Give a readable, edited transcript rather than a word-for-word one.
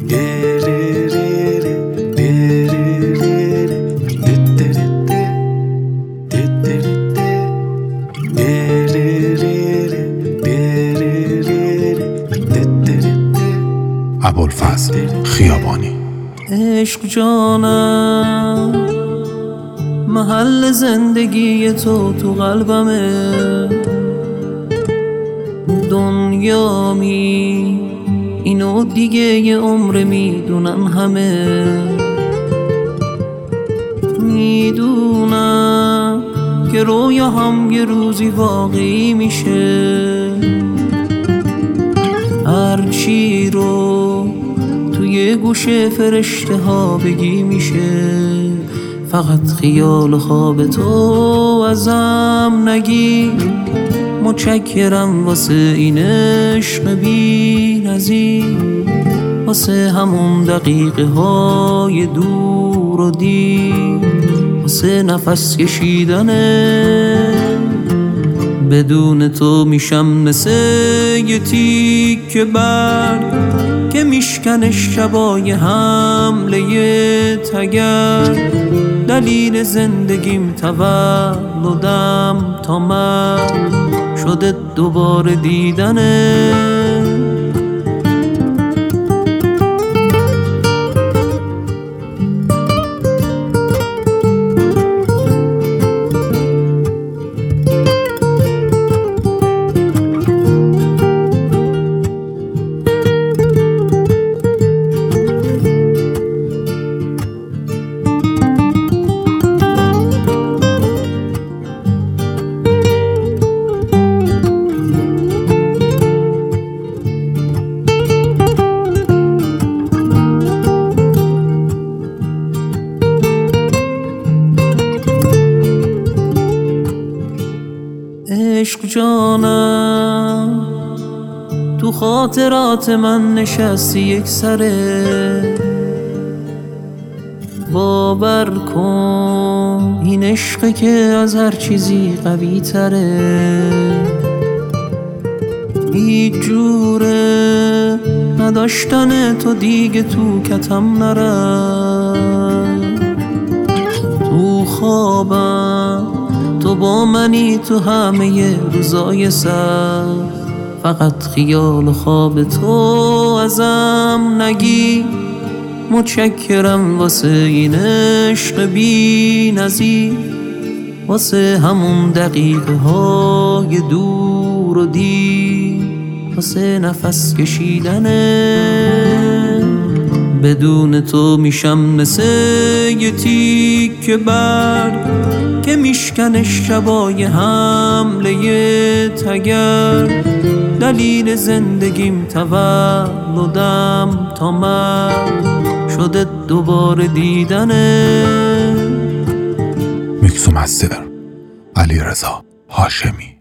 ابوالفضل خیابانی. عشق جانم، محل زندگی تو قلبمه، دنیامی اینو دیگه یه عمر میدونن همه. میدونم که رویا هم یه روزی واقعی میشه، هرچی رو توی گوشه فرشته ها بگی میشه. فقط خیال خواب تو ازم نگی، متشکرم واسه این عشق بی نظیر، واسه همون دقیقه های دور و دیر، واسه نفس کشیدنه. بدون تو میشم مثل یه تیکه برگ که میشکنه شبای حمله تگر. دلیل زندگیم تولدم تا من شده دوباره دیدنه. عشق جانم، تو خاطرات من نشستی یک سره. باور کن این عشقه که از هر چیزی قوی تره. هیچ جوره نداشتن تو دیگه تو کتم نره. تو خوابم تو با منی، تو همه روزای سر. فقط خیال خواب تو ازم نگی، متشکرم واسه این عشق بی نظیر، واسه همون دقیقه های دور و دیر، واسه نفس کشیدنه. بدون تو میشم مثل یه تیکه برگ که میشکنه شبای حمله تگر. دلیل زندگیم تولدم تا من شده دوباره دیدنه. میکس و مستر علیرضا هاشمی.